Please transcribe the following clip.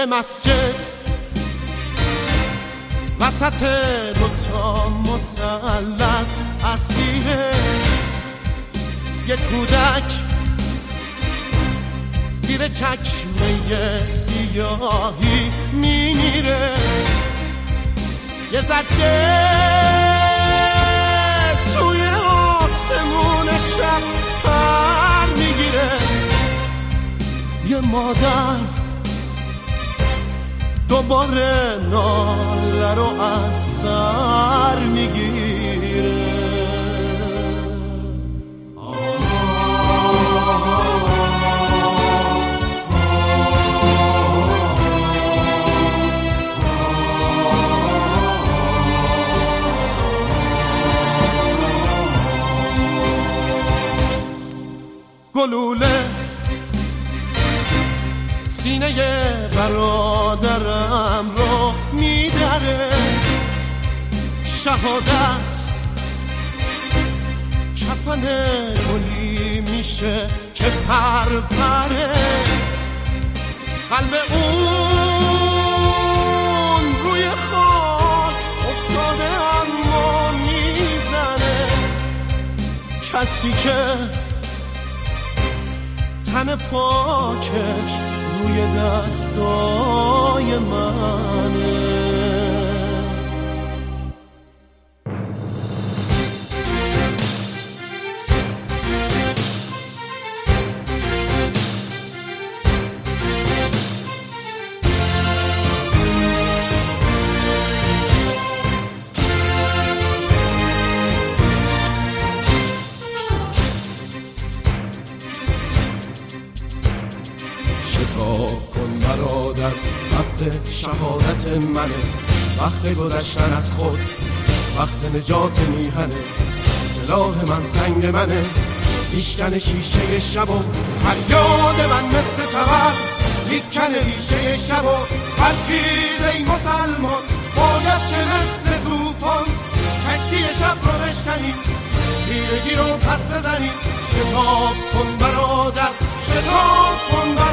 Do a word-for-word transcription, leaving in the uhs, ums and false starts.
یه مسجد وسط دوتا مثلث اسیره، یه کودک زیر چکمه سیاهی میمیره، یه زجه توی آسمون شب پر میگیره، یه مادر دوباره ناله رو از سر میگیره. گلوله سینه برادرم رو میدره، شهادت کفن گلی میشه که پر پره، قلب اون روی خاک افتاده اما میزنه، کسی که تن پاکش روی دستای منه. کن برادر، وقت شهادت منه، وقت گذشتن از خود، وقت نجات میهنه، سلاح من سنگ منه، میشکنه شیشه شب و فریاد من مثل تبر میکنه ریشه شب و برخیز ای مسلمان، باید که مثل توفان تکی شب رو بشکنیم، تیرگی رو پس بزنیم. شتاب کن برادر، شتاب کن برادر،